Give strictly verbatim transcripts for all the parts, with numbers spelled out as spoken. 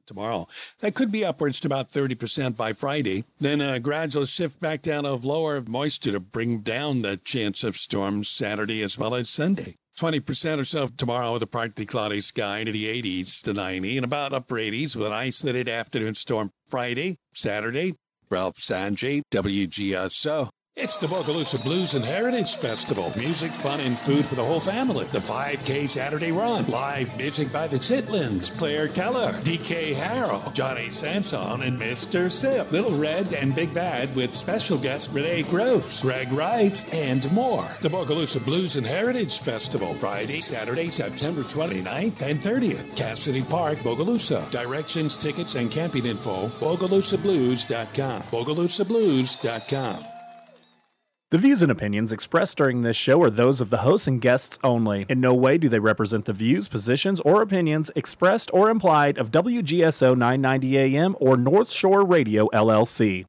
tomorrow. That could be upwards to about thirty percent by Friday. Then a gradual shift back down of lower moisture to bring down the chance of storms Saturday as well as Sunday. twenty percent or so tomorrow with a partly cloudy sky to the eighties to ninety and about upper eighties with an isolated afternoon storm Friday, Saturday. Ralph Sanjay, W G S O. It's the Bogalusa Blues and Heritage Festival. Music, fun, and food for the whole family. The five K Saturday Run. Live music by the Chitlins, Claire Keller, D K Harrell, Johnny Sanson, and Mister Sip. Little Red and Big Bad with special guest Renee Gross, Greg Wright, and more. The Bogalusa Blues and Heritage Festival. Friday, Saturday, September twenty-ninth and thirtieth. Cassidy Park, Bogalusa. Directions, tickets, and camping info, bogalusa blues dot com. bogalusa blues dot com. The views and opinions expressed during this show are those of the hosts and guests only. In no way do they represent the views, positions, or opinions expressed or implied of W G S O nine ninety A M or North Shore Radio, L L C.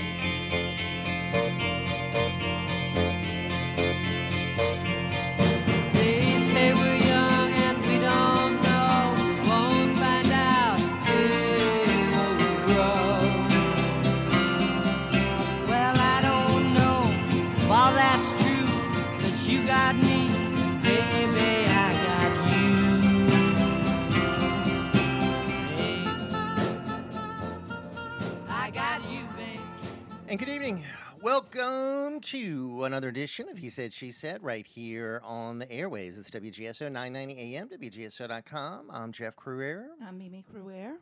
And good evening. Welcome to another edition of He Said, She Said right here on the airwaves. It's W G S O nine ninety A M, W G S O dot com. I'm Jeff Cruer. I'm Mimi Cruer.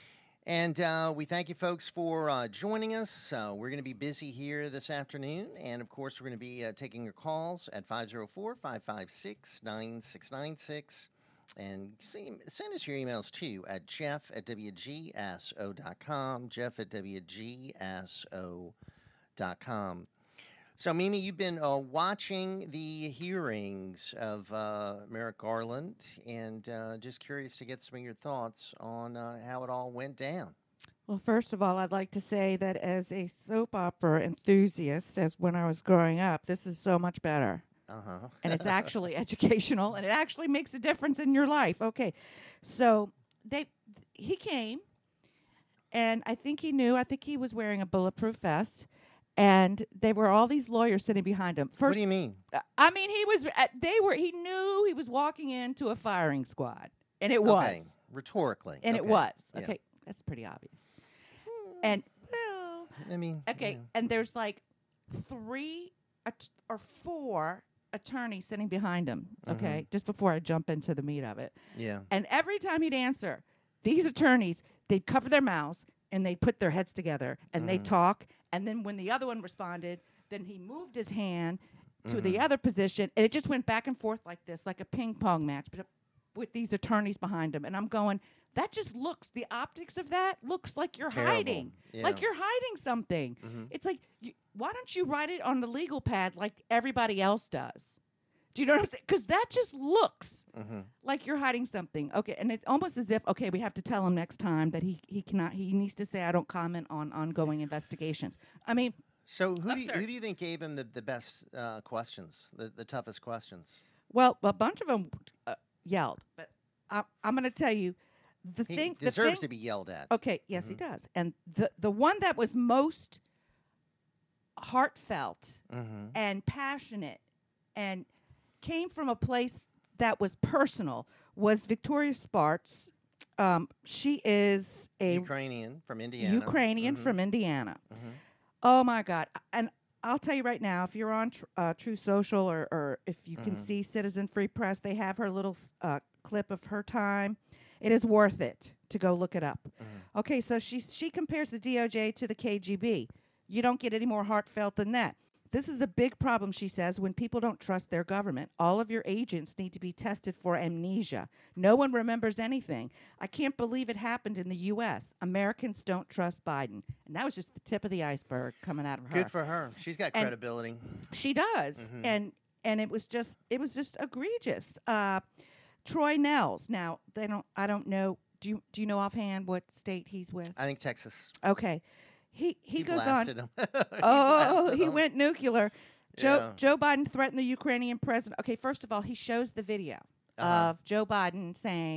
And uh, we thank you folks for uh, joining us. Uh, we're going to be busy here this afternoon. And, of course, we're going to be uh, taking your calls at five oh four, five five six, nine six nine six. And see, send us your emails, too, at jeff at W G S O dot com, jeff at W G S O dot com. So, Mimi, you've been uh, watching the hearings of uh, Merrick Garland, and uh, just curious to get some of your thoughts on uh, how it all went down. Well, first of all, I'd like to say that as a soap opera enthusiast, as when I was growing up, this is so much better. Uh-huh. And it's actually educational, and it actually makes a difference in your life. Okay, so they he came, and I think he knew. I think he was wearing a bulletproof vest, and there were all these lawyers sitting behind him. First, what do you mean? Uh, I mean, he was. Uh, they were. He knew he was walking into a firing squad, and it Okay. was Rhetorically. and okay. it was. Yeah. Okay, that's pretty obvious. And well, I mean, okay, yeah. and there's like three at- or four attorneys sitting behind him, okay, Mhm. just before I jump into the meat of it. Yeah. And every time he'd answer, these attorneys, they'd cover their mouths and they'd put their heads together and they'd Mhm. talk. And then when the other one responded, then he moved his hand to the Mhm. other position. And it just went back and forth like this, like a ping pong match, but with these attorneys behind him. And I'm going, that just looks, the optics of that looks like you're Terrible. hiding. Yeah. Like you're hiding something. Mhm. It's like, you, why don't you write it on the legal pad like everybody else does? Do you know what I'm saying? Because that just looks Mhm. like you're hiding something. Okay, and it's almost as if, okay, we have to tell him next time that he, he cannot, he needs to say, I don't comment on ongoing investigations. I mean, So who do, you, absurd. who do you think gave him the, the best uh, questions, the, the toughest questions? well, a bunch of them uh, yelled, but I, I'm going to tell you the He thing. the deserves thing, to be yelled at. Okay, yes, Mhm. he does. And the, the one that was most heartfelt Mm-hmm. and passionate and came from a place that was personal was Victoria Spartz. Um, she is a Ukrainian from Indiana. Ukrainian Mhm. from Indiana. Mhm. Oh my God! And I'll tell you right now, if you're on tr- uh, True Social or, or if you can Mhm. see Citizen Free Press, they have her little s- uh, clip of her time. It is worth it to go look it up. Mhm. Okay, so she she compares the D O J to the K G B. You don't get any more heartfelt than that. This is a big problem, she says, when people don't trust their government. All of your agents need to be tested for amnesia. No one remembers anything. I can't believe it happened in the U S. Americans don't trust Biden. And that was just the tip of the iceberg coming out of her. Good for her. She's got And- credibility. She does. Mhm. And and it was just it was just egregious. Uh, Troy Nels. Now, they don't I don't know. Do you do you know offhand what state he's with? I think Texas. Okay. He he, He goes on. blasted him. He Oh, blasted he him. went nuclear. Joe Yeah. Joe Biden threatened the Ukrainian president. Okay, first of all, he shows the video Uh-huh. of Joe Biden saying,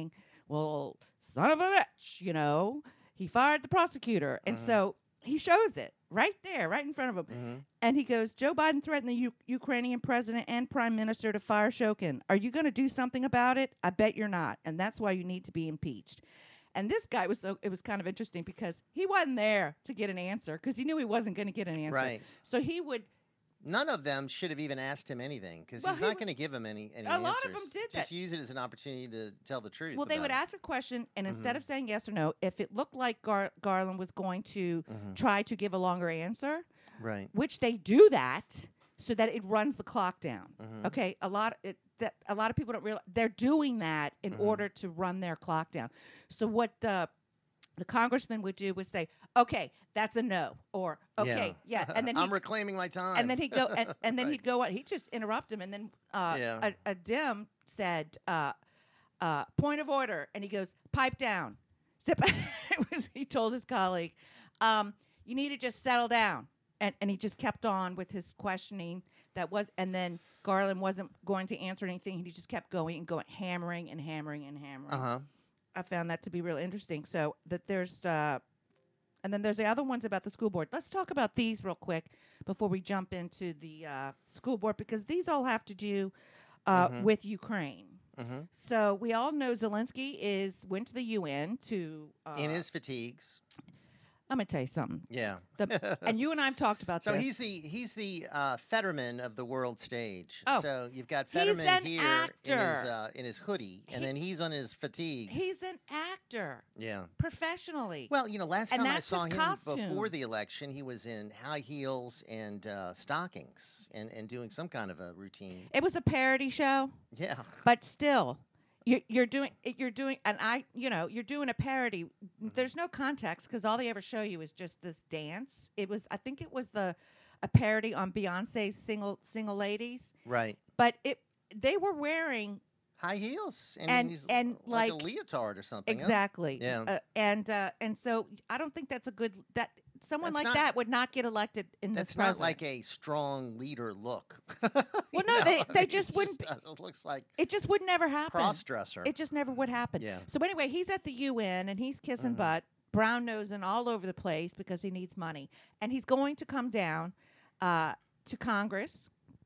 well, son of a bitch, you know, he fired the prosecutor. And Mhm. so he shows it right there, right in front of him. Mhm. And he goes, Joe Biden threatened the U- Ukrainian president and prime minister to fire Shokin. Are you going to do something about it? I bet you're not. And that's why you need to be impeached. And this guy was so, it was kind of interesting because he wasn't there to get an answer because he knew he wasn't going to get an answer. Right. So he would, None of them should have even asked him anything because Well, he's he not was- going to give him any, any A lot of answers. them did Just that. use it as an opportunity to tell the truth. well, they about would it. ask a question, and instead Mhm. of saying yes or no, if it looked like Gar- Garland was going to Mhm. try to give a longer answer, Right. which they do that so that it runs the clock down. Mhm. Okay, a lot it, that a lot of people don't realize they're doing that in Mhm. order to run their clock down. So what the the congressman would do was say, "Okay, that's a no," or "Okay, yeah,", and then I'm he reclaiming my time. and then he'd go and, and then Right. he'd go on. He'd just interrupt him, and then uh, Yeah. a, a dim said, uh, uh, "Point of order," and he goes, "Pipe down." Sit back. It was, he told his colleague, um, "You need to just settle down," and and he just kept on with his questioning. That was, and then Garland wasn't going to answer anything. He just kept going and going, hammering and hammering and hammering. Uh huh. I found that to be really interesting. So that there's, uh, and then there's the other ones about the school board. Let's talk about these real quick before we jump into the uh, school board because these all have to do uh, Mhm. with Ukraine. Mhm. So we all know Zelensky is went to the U N to. Uh, In his fatigues. I'm gonna tell you something. Yeah. The, and you and I have talked about So this. he's the he's the uh, Fetterman of the world stage. Oh. So you've got He's Fetterman an here in his actor. uh, in his hoodie, and He- then he's on his fatigues. he's an actor yeah. professionally. Well, you know, last And time I that's saw his him costume. before the election, he was in high heels and uh, stockings and, and doing some kind of a routine. It was a parody show. Yeah. But still, you're, you're doing it- you're doing and I you know you're doing a parody. There's no context because all they ever show you is just this dance. It was I think it was the a parody on Beyonce's single single ladies, Right. but it they were wearing High heels and, And- he's and, like, a like- leotard or something. huh? exactly. Yeah. Uh, and uh, and so I don't think that's a good that someone That's like not- that would not get elected in That's this not president. like a strong leader look. Well, no, they- they just wouldn't- It looks like it just would never happen. cross dresser. It just never would happen. Yeah. So anyway, he's at the U N and he's kissing Mhm. butt, brown nosing all over the place because he needs money, and he's going to come down uh, to Congress.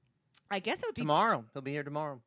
I guess it would be. Tomorrow, he'll be here tomorrow.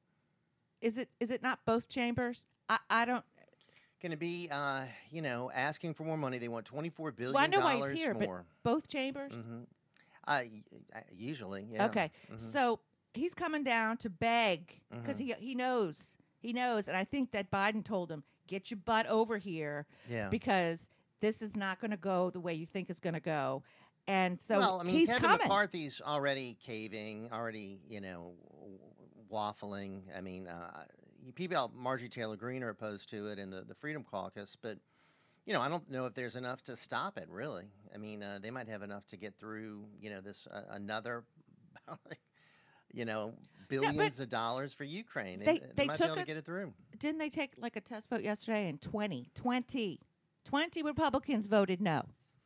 Is it? Is it not both chambers? I, I don't. Going to be, uh, you know, asking for more money. They want twenty-four billion Well, I know dollars why he's here, but more. both chambers. hmm Uh, y- uh, usually, yeah. Okay, Mhm. so he's coming down to beg because Mhm. he he knows he knows, and I think that Biden told him, "Get your butt over here yeah. because this is not going to go the way you think it's going to go." And so well, I mean, he's Kevin coming. McCarthy's already caving, already, you know, w- waffling. I mean, uh, you- people, out- Marjorie Taylor Greene are opposed to it in the, the Freedom Caucus, but, you know, I don't know if there's enough to stop it, really. I mean, uh, they might have enough to get through, you know, this uh, another, you know, billions of dollars for Ukraine. They- they they might took be able to it- get it through. Didn't they take like a test vote yesterday and twenty, twenty, twenty Republicans voted no?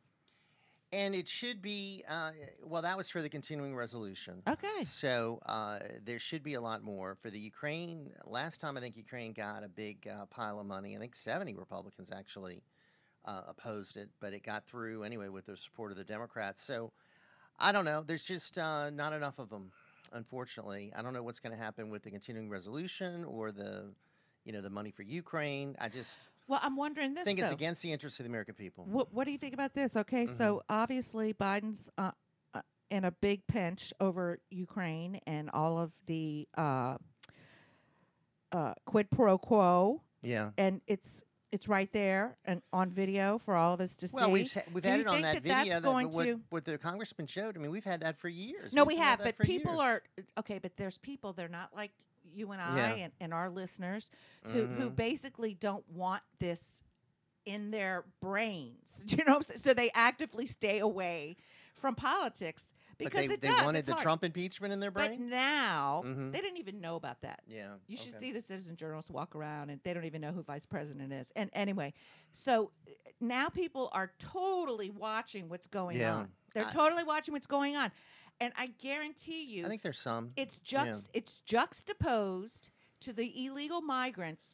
And it should be, uh, well, that was for the continuing resolution. Okay. So uh, there should be a lot more. For the Ukraine, last time I think Ukraine got a big uh, pile of money. I think seventy Republicans actually uh, opposed it, but it got through anyway with the support of the Democrats. So I don't know. There's just uh, not enough of them, unfortunately. I don't know what's going to happen with the continuing resolution or the, you know, the money for Ukraine. I just Well, I'm wondering this think though. it's against the interests of the American people. What, what do you think about this? Okay, so Mm-hmm. obviously Biden's uh, uh, in a big pinch over Ukraine and all of the uh, uh, quid pro quo, Yeah. and it's it's right there and on video for all of us to Well, see. we've, ha- we've Do had you it on think that, that that's video. That, going what, to- what the congressman showed. I mean, we've had that for years. No, We've we had have, that but for people years. are okay. But there's people; they're not like you and I Yeah. and, and our listeners who who Mhm. basically don't want this in their brains. You know, what I'm saying? So they actively stay away from politics But because they, it they does. wanted it's the hard. Trump impeachment in their But brain. now Mhm. they didn't even know about that. Yeah, You should okay. see the citizen journalists walk around and they don't even know who vice president is. And anyway, so uh, now people are totally watching what's going Yeah. on. They're I- totally watching what's going on. And I guarantee you I think there's some. it's Yeah. juxt it's juxtaposed to the illegal migrants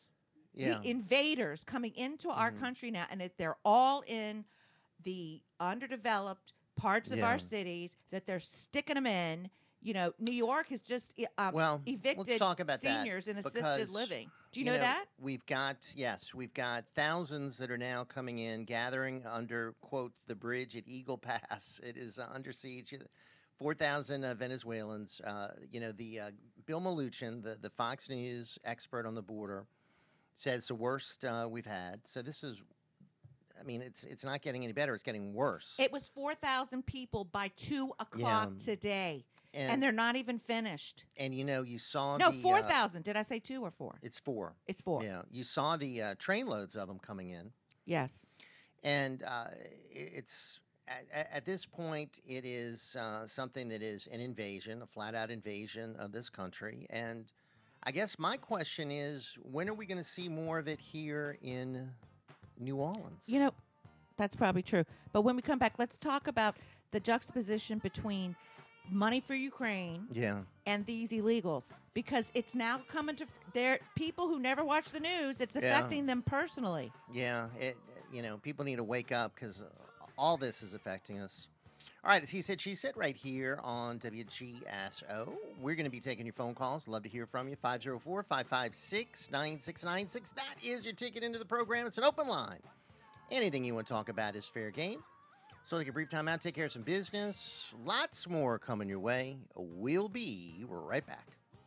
Yeah. the invaders coming into our Mhm. country now, and that they're all in the underdeveloped parts of Yeah. our cities, that they're sticking them in. You know, New York has just e- um, Well, evicted let's talk about that, seniors in assisted because, living. Do you, you know, that? We've got, yes, we've got thousands that are now coming in, gathering under, quote, the bridge at Eagle Pass. It is uh, under siege. four thousand uh, Venezuelans. Uh, you know, the uh, Bill Maluchin, the, the Fox News expert on the border, says it's the worst uh, we've had. So this is, I mean, it's it's not getting any better. It's getting worse. It was four thousand people by two o'clock Yeah. today, and, and, they're not even finished. and, you know, you saw No, the... four uh, thousand. Did I say two or four? It's four. It's four. Yeah. You saw the uh, trainloads of them coming in. Yes. And uh, it's... At, at this point, it is uh, something that is an invasion, a flat-out invasion of this country. And I guess my question is, when are we going to see more of it here in New Orleans? You know, that's probably true. But when we come back, let's talk about the juxtaposition between money for Ukraine Yeah. and these illegals, because it's now coming to they're people who never watch the news. It's Yeah. affecting them personally. Yeah. It, you know, people need to wake up, because all this is affecting us. All right, as he said, she said, right here on W G S O. We're going to be taking your phone calls. Love to hear from you. five oh four, five five six, nine six nine six. That is your ticket into the program. It's an open line. Anything you want to talk about is fair game. So take a brief time out, take care of some business. Lots more coming your way. We'll be right back.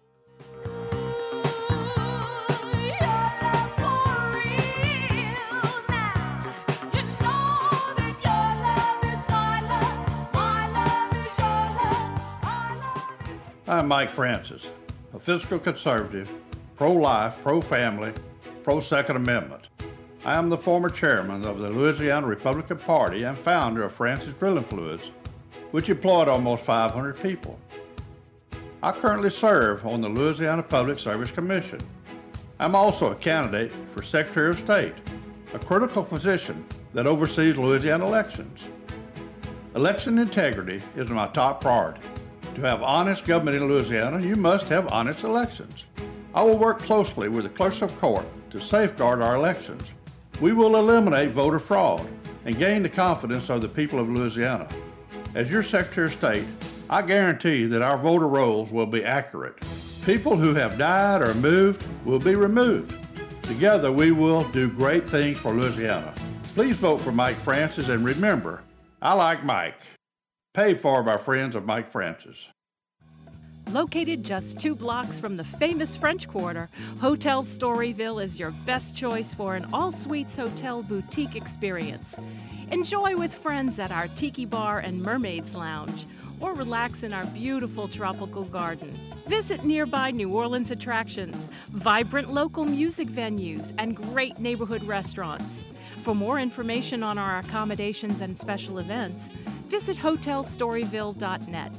I'm Mike Francis, a fiscal conservative, pro-life, pro-family, pro-Second Amendment. I am the former chairman of the Louisiana Republican Party and founder of Francis Drilling Fluids, which employed almost five hundred people. I currently serve on the Louisiana Public Service Commission. I'm also a candidate for Secretary of State, a critical position that oversees Louisiana elections. Election integrity is my top priority. To have honest government in Louisiana, you must have honest elections. I will work closely with the clerks of court to safeguard our elections. We will eliminate voter fraud and gain the confidence of the people of Louisiana. As your Secretary of State, I guarantee that our voter rolls will be accurate. People who have died or moved will be removed. Together, we will do great things for Louisiana. Please vote for Mike Francis, and remember, I like Mike. Paid for by friends of Mike Francis. Located just two blocks from the famous French Quarter, Hotel Storyville is your best choice for an all-suites hotel boutique experience. Enjoy with friends at our Tiki Bar and Mermaids Lounge, or relax in our beautiful tropical garden. Visit nearby New Orleans attractions, vibrant local music venues, and great neighborhood restaurants. For more information on our accommodations and special events, visit hotel storyville dot net.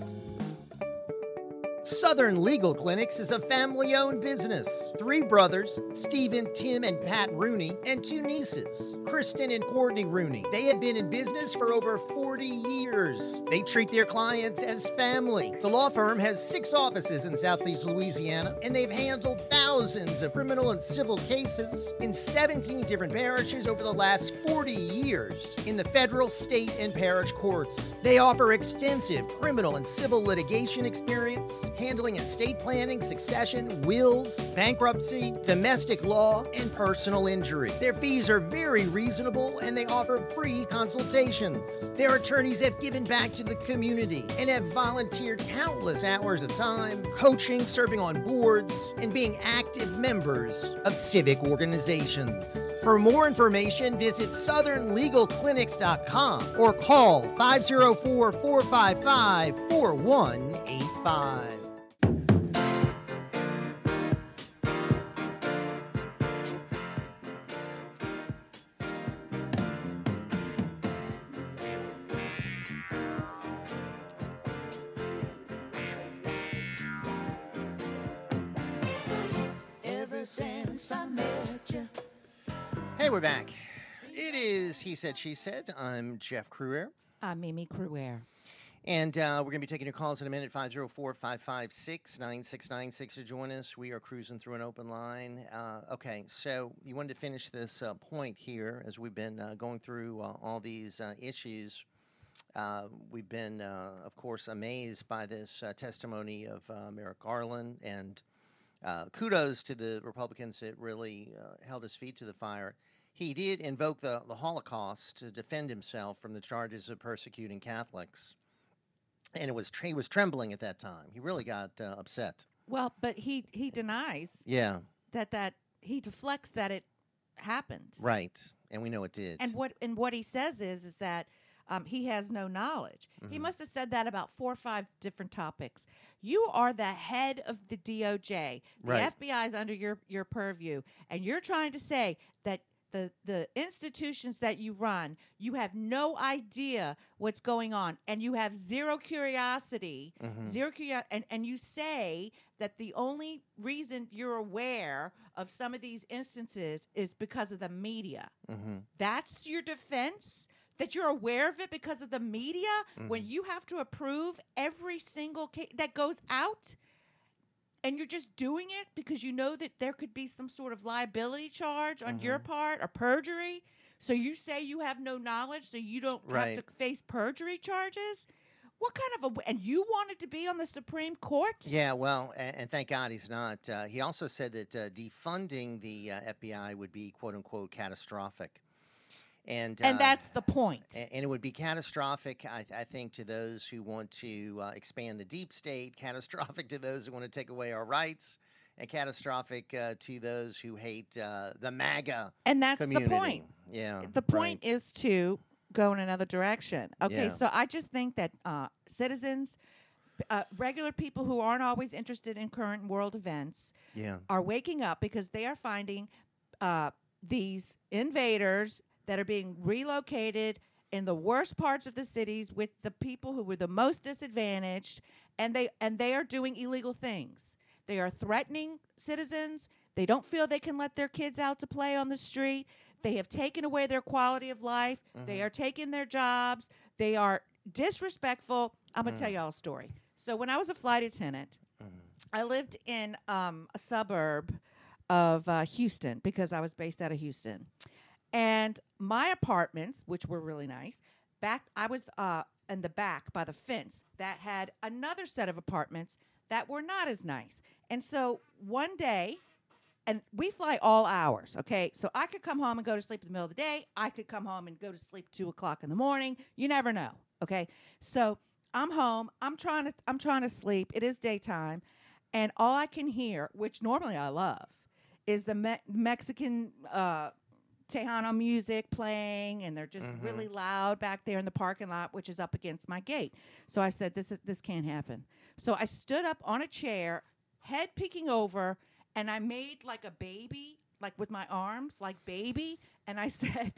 Southern Legal Clinics is a family-owned business. Three brothers, Stephen, Tim, and Pat Rooney, and two nieces, Kristen and Courtney Rooney. They have been in business for over forty years. They treat their clients as family. The law firm has six offices in Southeast Louisiana, and they've handled thousands of criminal and civil cases in seventeen different parishes over the last forty years in the federal, state, and parish courts. They offer extensive criminal and civil litigation experience, handling estate planning, succession, wills, bankruptcy, domestic law, and personal injury. Their fees are very reasonable, and they offer free consultations. Their attorneys have given back to the community and have volunteered countless hours of time, coaching, serving on boards, and being active members of civic organizations. For more information, visit southern legal clinics dot com or call five oh four, four five five, four one eight five. Hey, we're back. It is He Said, She Said. I'm Jeff Cruer. I'm Mimi Cruer. And uh, we're going to be taking your calls in a minute, five oh four, five five six, nine six nine six to join us. We are cruising through an open line. Uh, okay, so you wanted to finish this uh, point here as we've been uh, going through uh, all these uh, issues. Uh, we've been, uh, of course, amazed by this uh, testimony of uh, Merrick Garland, and uh, kudos to the Republicans that really uh, held his feet to the fire. He did invoke the, the Holocaust to defend himself from the charges of persecuting Catholics. And it was he was trembling at that time. He really got uh, upset. Well, but he he denies Yeah, that that he deflects that it happened. right. And we know it did. And what and what he says is is that um, he has no knowledge. He Mhm. must have said that about four or five different topics. You are the head of the D O J. The Right. F B I is under your your purview, and you're trying to say that the the institutions that you run, you have no idea what's going on, and you have zero curiosity, Mhm. zero curiosity, and and you say that the only reason you're aware of some of these instances is because of the media. Mhm. That's your defense? That you're aware of it because of the media when you have to approve every single case that goes out, and you're just doing it because you know that there could be some sort of liability charge on your part or perjury? So you say you have no knowledge so you don't Right. have to face perjury charges? What kind of a... And you wanted to be on the Supreme Court? Yeah, well, and, and thank God he's not. Uh, he also said that uh, defunding the uh, F B I would be "quote unquote" catastrophic, and And uh, that's the point. a- and it would be catastrophic, I, I think, to those who want to uh, expand the deep state, catastrophic to those who want to take away our rights, and catastrophic uh, to those who hate uh, the MAGA And that's community. the point. Yeah, The point right. is to go in another direction. Okay, Yeah. so I just think that uh, citizens, uh, regular people who aren't always interested in current world events, yeah, are waking up because they are finding uh, these invaders that are being relocated in the worst parts of the cities with the people who were the most disadvantaged, and they and they are doing illegal things. They are threatening citizens. They don't feel they can let their kids out to play on the street. They have taken away their quality of life. They are taking their jobs. They are disrespectful. I'm going to tell you all a story. So when I was a flight attendant, I lived in um, a suburb of uh, Houston because I was based out of Houston. And my apartments, which were really nice, back I was uh, in the back by the fence that had another set of apartments that were not as nice. And so one day, and we fly all hours, okay? So I could come home and go to sleep in the middle of the day. I could come home and go to sleep two o'clock in the morning. You never know, okay? So I'm home. I'm trying to I'm trying to sleep. It is daytime, and all I can hear, which normally I love, is the Me- Mexican uh, Tejano music playing, and they're just really loud back there in the parking lot, which is up against my gate. So I said, "This is this can't happen." So I stood up on a chair, head peeking over, and I made like a baby, like with my arms, like baby, and I said,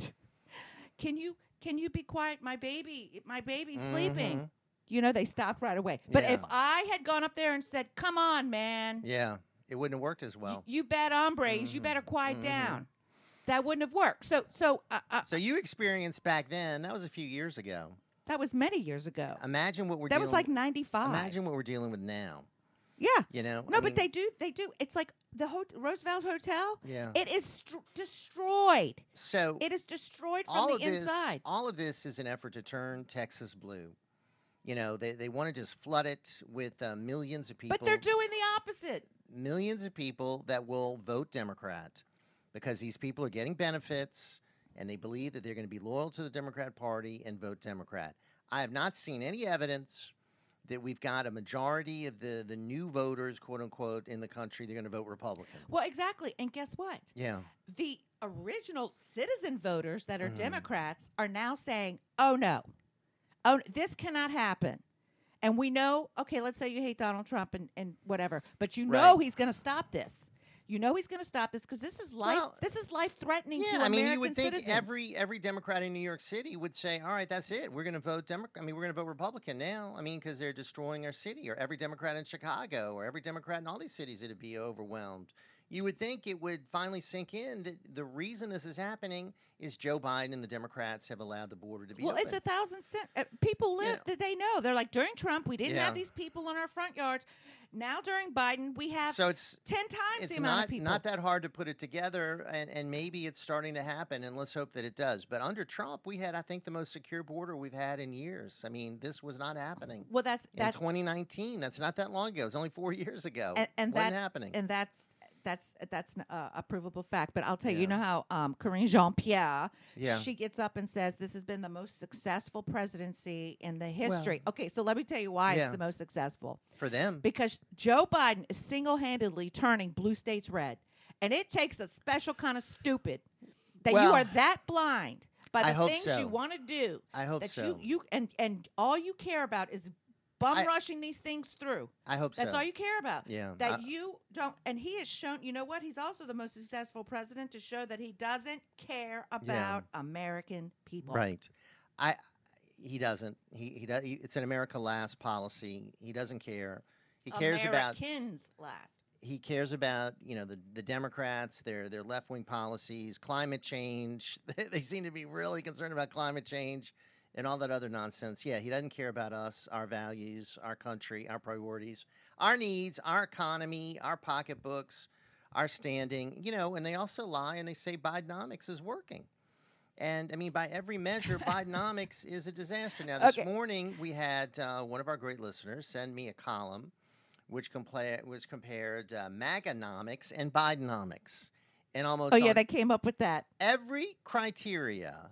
"Can you can you be quiet? My baby, my baby's sleeping." You know, they stopped right away. But if Yeah. I had gone up there and said, "Come on, man, yeah. It wouldn't have worked as y- well. you bad hombres, you better quiet down," that wouldn't have worked. So, so uh, uh, So you experienced back then. That was a few years ago. that was many years ago. Imagine what we're. That was dealing like ninety-five. Imagine what we're dealing with now. Yeah. You know. No, I but mean, they do. They do. It's like the hot- Roosevelt Hotel. Yeah. It is str- destroyed. So It is destroyed from all the of this, inside. all of this is an effort to turn Texas blue. You know, they they want to just flood it with uh, millions of people. But they're doing the opposite. millions of people that will vote Democrat because these people are getting benefits and they believe that they're going to be loyal to the Democrat Party and vote Democrat. I have not seen any evidence that we've got a majority of the, the new voters, quote unquote, in the country, they're going to vote Republican. Well, exactly. And guess what? Yeah. The original citizen voters that are Mhm. Democrats are now saying, "Oh no, oh this cannot happen." And we know, okay, let's say you hate Donald Trump and, and whatever, but you know Right. he's going to stop this. You know he's going to stop this because this is life. Well, this is life threatening Yeah, to I mean, American you would think citizens. every every Democrat in New York City would say, "All right, that's it. We're going to vote Democrat. I mean, we're going to vote Republican now. I mean, because they're destroying our city." Or every Democrat in Chicago, or every Democrat in all these cities, it'd be overwhelmed. you would think it would finally sink in that the reason this is happening is Joe Biden and the Democrats have allowed the border to be well, open. it's a thousand cent. Uh, people live Yeah. that they know. They're like, during Trump, we didn't Yeah. have these people in our front yards. Now during Biden, we have So it's ten times it's the amount not of people. not that hard to put it together, and, and maybe it's starting to happen, and let's hope that it does. But under Trump, we had, I think, the most secure border we've had in years. I mean, this was not happening. well, that's In that's twenty nineteen, that's not that long ago. It's only four years ago. and, and Wasn't that happening. and that's that's that's uh, a provable fact. But I'll tell you, you Yeah. know how um, Karine Jean-Pierre, Yeah. she gets up and says this has been the most successful presidency in the history. okay, so let me tell you why Yeah. it's the most successful. For them. Because Joe Biden is single-handedly turning blue states red, and it takes a special kind of stupid that you Well, are that blind by I the hope things so. you want to do. I hope that so. you you and and all you care about is bum I- rushing these things through. I hope That's so. all you care about. Yeah, That I- you don't, and he has shown. You know what? He's also the most successful president to show that he doesn't care about American people. Right. I. He doesn't. He he does. He, it's an America Last policy. He doesn't care. He cares about. Americans last. He cares about you know the the Democrats, their their left wing policies, climate change. They seem to be really concerned about climate change and all that other nonsense. Yeah, he doesn't care about us, our values, our country, our priorities, our needs, our economy, our pocketbooks, our standing. You know, and they also lie and they say Bidenomics is working. And I mean, by every measure, Bidenomics is a disaster. Now, this Okay. morning we had uh, one of our great listeners send me a column which compla- was compared uh, Maganomics and Bidenomics. And almost Oh yeah, on they came up with that. every criteria,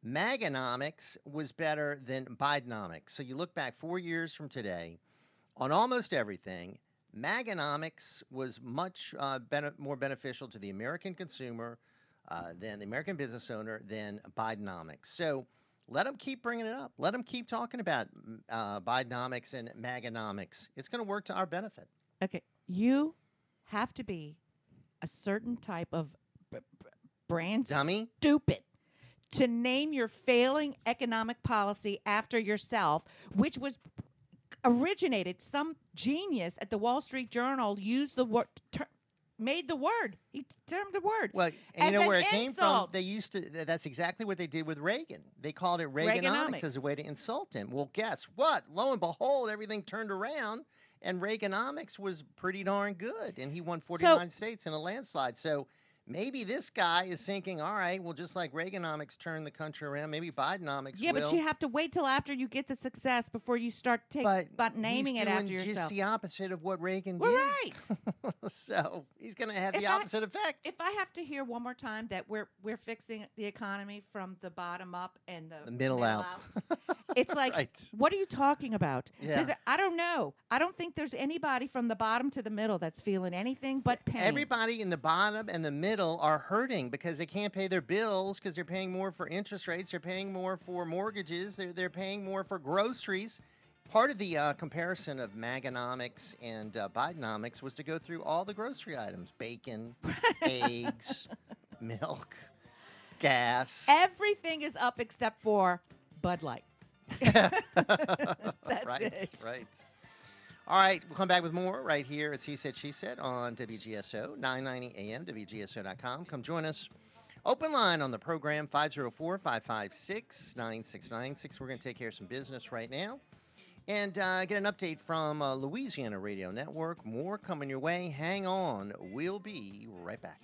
Maganomics was better than Bidenomics. So you look back four years from today, on almost everything, Maganomics was much uh, bene- more beneficial to the American consumer uh, than the American business owner than Bidenomics. So let them keep bringing it up. Let them keep talking about mm, uh, Bidenomics and Maganomics. It's going to work to our benefit. Okay, you have to be a certain type of b- b- brand Dummy? stupid to name your failing economic policy after yourself, which was originated. Some genius at the Wall Street Journal used the word, ter- made the word. He termed the word. Well, and as you know an where it came from? insult. They used to, th- that's exactly what they did with Reagan. They called it Reaganomics as a Reaganomics. way to insult him. Well, guess what? Lo and behold, everything turned around, and Reaganomics was pretty darn good, and he won forty-nine states in a landslide. So maybe this guy is thinking, all right, well, just like Reaganomics turned the country around, maybe Bidenomics Yeah, will. but you have to wait till after you get the success before you start taking but about naming he's it doing after just yourself. the opposite of what Reagan Well, did. right. So he's going to have If the I- opposite effect. If I have to hear one more time that we're we're fixing the economy from the bottom up and the, The middle out. it's like, Right. what are you talking about? Yeah. 'Cause I don't know. I don't think there's anybody from the bottom to the middle that's feeling anything but pain. Everybody in the bottom and the middle are hurting because they can't pay their bills because they're paying more for interest rates, they're paying more for mortgages, they're, they're paying more for groceries. Part of the uh, comparison of Maganomics and uh, Bidenomics was to go through all the grocery items: bacon, eggs, milk, gas. Everything is up except for Bud Light. That's right, it. right. All right, we'll come back with more right here. It's He Said, She Said on W G S O, nine ninety A M, W G S O dot com. Come join us. Open line on the program, five oh four, five five six, nine six nine six. We're going to take care of some business right now and uh, get an update from uh, Louisiana Radio Network. More coming your way. Hang on. We'll be right back.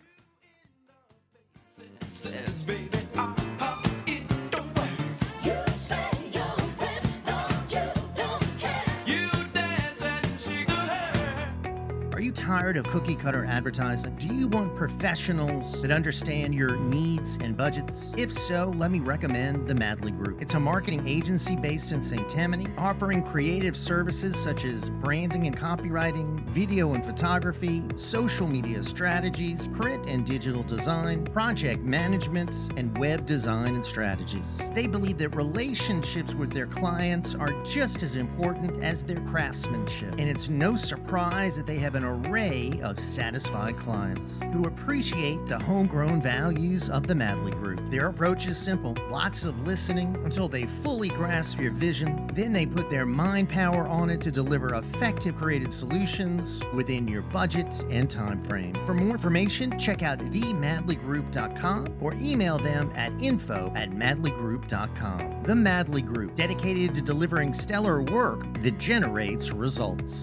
Says, baby, ah, ah, it don't work. You say your prayers, no, you don't care. You dance and shake your head. Are you tired of cookie cutter advertising? Do you want professionals that understand your needs and budgets? If so, let me recommend the Madley Group. It's a marketing agency based in Saint Tammany, offering creative services such as branding and copywriting, video and photography, social media strategies, print and digital design, project management, and web design and strategies. They believe that relationships with their clients are just as important as their craftsmanship, and it's no surprise that they have an array array of satisfied clients who appreciate the homegrown values of the Madley Group. Their approach is simple, lots of listening until they fully grasp your vision. Then they put their mind power on it to deliver effective created solutions within your budget and time frame. For more information, check out the madley group dot com or email them at info at madley group dot com. The Madley Group, dedicated to delivering stellar work that generates results.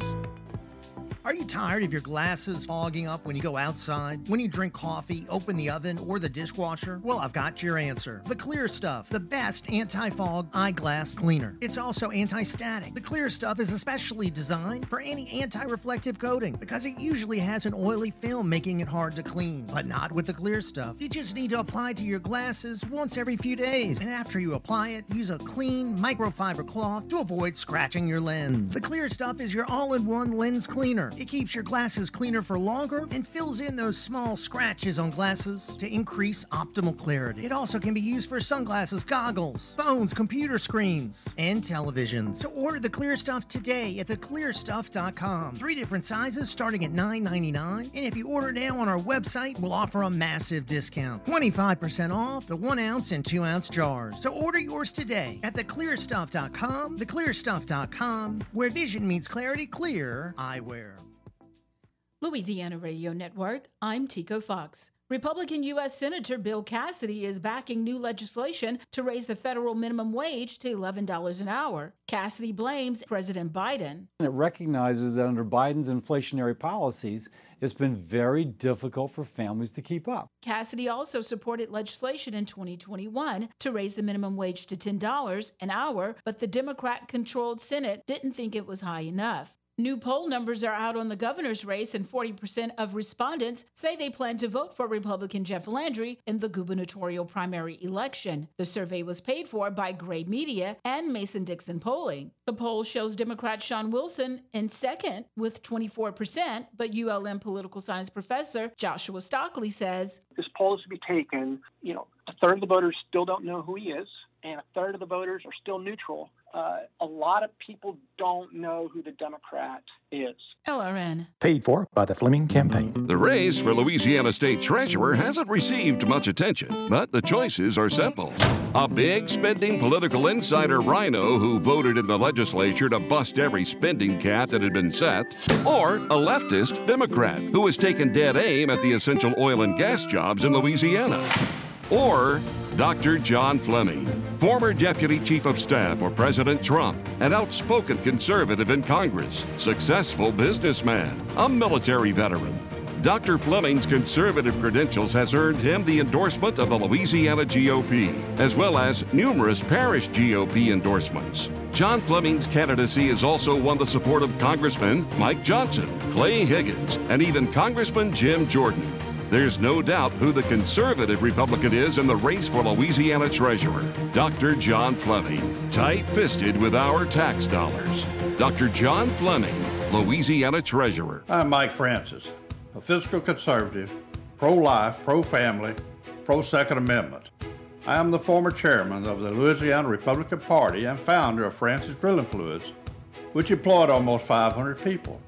Are you tired of your glasses fogging up when you go outside, when you drink coffee, open the oven, or the dishwasher? Well, I've got your answer. The Clear Stuff, the best anti-fog eyeglass cleaner. It's also anti-static. The Clear Stuff is especially designed for any anti-reflective coating because it usually has an oily film making it hard to clean. But not with the Clear Stuff. You just need to apply to your glasses once every few days. And after you apply it, use a clean microfiber cloth to avoid scratching your lens. The Clear Stuff is your all-in-one lens cleaner. It keeps your glasses cleaner for longer and fills in those small scratches on glasses to increase optimal clarity. It also can be used for sunglasses, goggles, phones, computer screens, and televisions. So order the Clear Stuff today at the clear stuff dot com. Three different sizes starting at nine ninety-nine. And if you order now on our website, we'll offer a massive discount. twenty-five percent off the one ounce and two ounce jars. So order yours today at the clear stuff dot com, the clear stuff dot com, where vision meets clarity, clear eyewear. Louisiana Radio Network, I'm Tico Fox. Republican U S Senator Bill Cassidy is backing new legislation to raise the federal minimum wage to eleven dollars an hour. Cassidy blames President Biden. It recognizes that under Biden's inflationary policies, it's been very difficult for families to keep up. Cassidy also supported legislation in twenty twenty-one to raise the minimum wage to ten dollars an hour, but the Democrat-controlled Senate didn't think it was high enough. New poll numbers are out on the governor's race, and forty percent of respondents say they plan to vote for Republican Jeff Landry in the gubernatorial primary election. The survey was paid for by Gray Media and Mason-Dixon Polling. The poll shows Democrat Sean Wilson in second with twenty-four percent, but U L M political science professor Joshua Stockley says, this poll is to be taken, you know, a third of the voters still don't know who he is, and a third of the voters are still neutral. Uh, a lot of people don't know who the Democrat is. L R N. Paid for by the Fleming Campaign. The race for Louisiana State Treasurer hasn't received much attention, but the choices are simple. A big spending political insider rhino who voted in the legislature to bust every spending cap that had been set, or a leftist Democrat who has taken dead aim at the essential oil and gas jobs in Louisiana. Or Doctor John Fleming, former Deputy Chief of Staff for President Trump, an outspoken conservative in Congress, successful businessman, a military veteran. Doctor Fleming's conservative credentials has earned him the endorsement of the Louisiana G O P, as well as numerous parish G O P endorsements. John Fleming's candidacy has also won the support of Congressman Mike Johnson, Clay Higgins, and even Congressman Jim Jordan. There's no doubt who the conservative Republican is in the race for Louisiana Treasurer, Doctor John Fleming, tight-fisted with our tax dollars. Doctor John Fleming, Louisiana Treasurer. I'm Mike Francis, a fiscal conservative, pro-life, pro-family, pro-Second Amendment. I am the former chairman of the Louisiana Republican Party and founder of Francis Drilling Fluids, which employed almost five hundred people.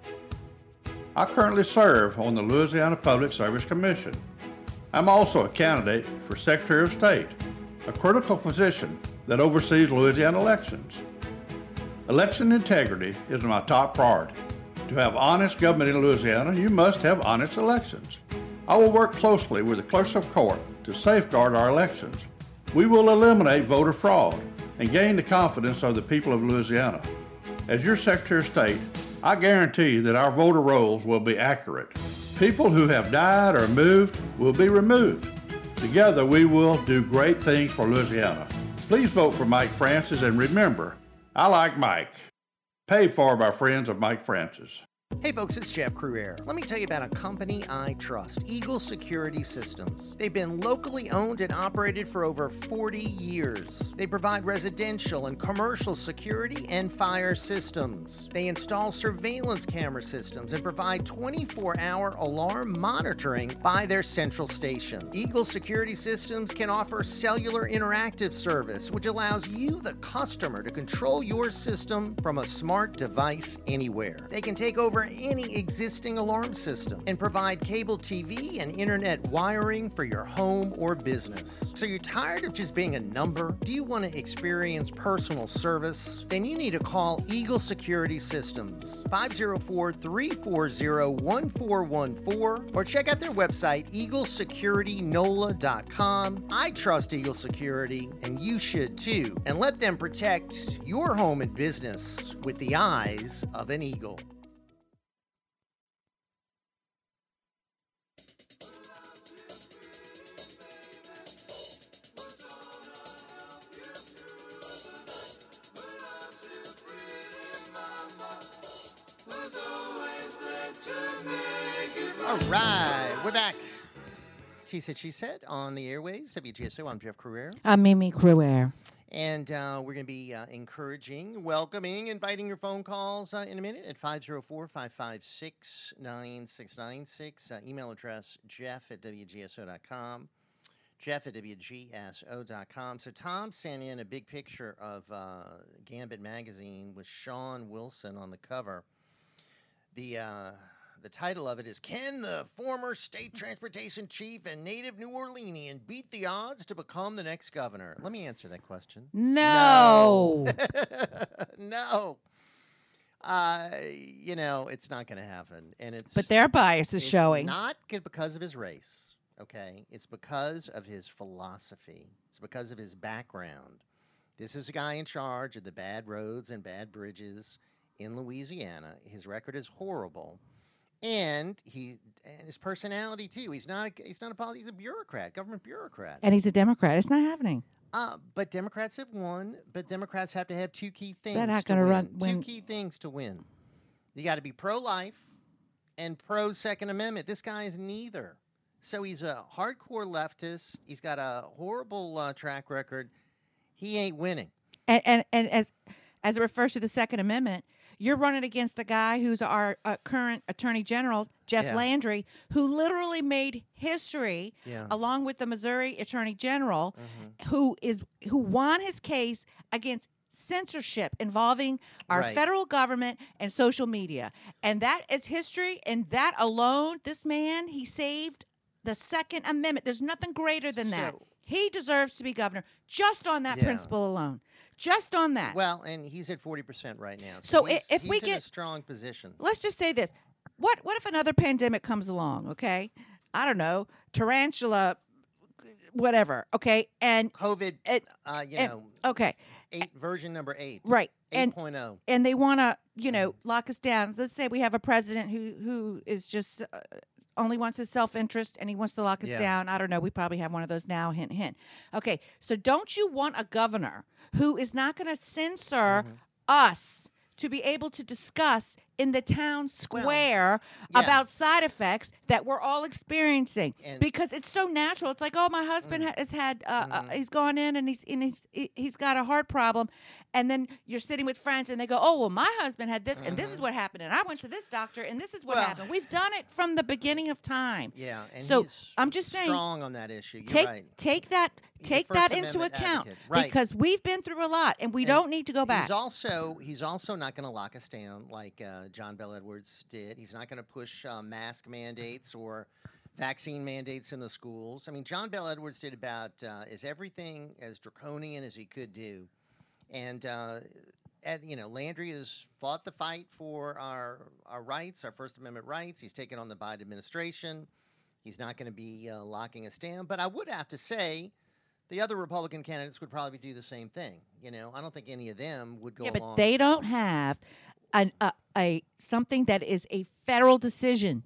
I currently serve on the Louisiana Public Service Commission. I'm also a candidate for Secretary of State, a critical position that oversees Louisiana elections. Election integrity is my top priority. To have honest government in Louisiana, you must have honest elections. I will work closely with the clerks of court to safeguard our elections. We will eliminate voter fraud and gain the confidence of the people of Louisiana. As your Secretary of State, I guarantee that our voter rolls will be accurate. People who have died or moved will be removed. Together, we will do great things for Louisiana. Please vote for Mike Francis, and remember, I like Mike. Paid for by friends of Mike Francis. Hey folks, it's Jeff Cruere. Let me tell you about a company I trust, Eagle Security Systems. They've been locally owned and operated for over forty years. They provide residential and commercial security and fire systems. They install surveillance camera systems and provide twenty-four hour alarm monitoring by their central station. Eagle Security Systems can offer cellular interactive service, which allows you, the customer, to control your system from a smart device anywhere. They can take over over any existing alarm system and provide cable T V and internet wiring for your home or business. So you're tired of just being a number? Do you want to experience personal service? Then you need to call Eagle Security Systems, five oh four, three four oh, one four one four, or check out their website, eagle security nola dot com. I trust Eagle Security, and you should too. And let them protect your home and business with the eyes of an eagle. All right, we're back. She said, she said on the airways, W G S O. I'm Jeff Cruer. I'm Mimi Cruer. And uh, we're going to be uh, encouraging, welcoming, inviting your phone calls uh, in a minute at five oh four, five five six, nine six nine six. Uh, email address, jeff at w g s o dot com. Jeff at w g s o dot com. So Tom sent in a big picture of uh, Gambit magazine with Sean Wilson on the cover. The... Uh, The title of it is, Can the former state transportation chief and native New Orleanian beat the odds to become the next governor? Let me answer that question. No. No. No. Uh, you know, it's not going to happen. And it's But their bias is it's showing. not c- because of his race, okay? It's because of his philosophy. It's because of his background. This is a guy in charge of the bad roads and bad bridges in Louisiana. His record is horrible. And he and his personality too. He's not a he's not a polit- he's a bureaucrat, government bureaucrat. And he's a Democrat. It's not happening. Uh, but Democrats have won. But Democrats have to have two key things. They're not to gonna win. run- Two win- key things to win. You got to be pro-life and pro-Second Amendment. This guy is neither. So he's a hardcore leftist. He's got a horrible uh, track record. He ain't winning. And, and and as as it refers to the Second Amendment, you're running against a guy who's our uh, current Attorney General, Jeff Yeah. Landry, who literally made history Yeah. along with the Missouri Attorney General, Mhm. who is who won his case against censorship involving our Right. federal government and social media. And that is history, and that alone, this man, he saved the Second Amendment. There's nothing greater than that. So- He deserves to be governor just on that Yeah. principle alone. Just on that. Well, and he's at forty percent right now. So i- he's, if he's we in a get- strong position. Let's just say this. What what if another pandemic comes along, okay? I don't know, tarantula, whatever, okay? And COVID, it, uh, you and- know, okay. eight version number eight. Right. And 8.0. and they want to, you know, lock us down. Let's say we have a president who who is just uh, only wants his self-interest and he wants to lock us Yeah. down. I don't know. We probably have one of those now, hint, hint. Okay. So don't you want a governor who is not going to censor Mm-hmm. us to be able to discuss in the town square yeah. about side effects that we're all experiencing? And- Because it's so natural. It's like, oh, my husband ha- has had, uh, uh, he's gone in and he's, and he's he- he's got a heart problem. And then you're sitting with friends and they go, oh, well, my husband had this and this is what happened. And I went to this doctor and this is what Well- happened. We've done it from the beginning of time. Yeah, and So he's I'm just saying, strong on that issue. You're take right. take that He's a take First that into Amendment account advocate. Right. because we've been through a lot and we And don't need to go back. He's also he's also not going to lock us down like uh, John Bell Edwards did. He's not going to push uh, mask mandates or vaccine mandates in the schools. I mean, John Bell Edwards did about uh, is everything as draconian as he could do, and. Uh, And, you know, Landry has fought the fight for our our rights, our First Amendment rights. He's taken on the Biden administration. He's not going to be uh, locking us down. But I would have to say the other Republican candidates would probably do the same thing. You know, I don't think any of them would go yeah, along. but they don't have an, a, a something that is a federal decision.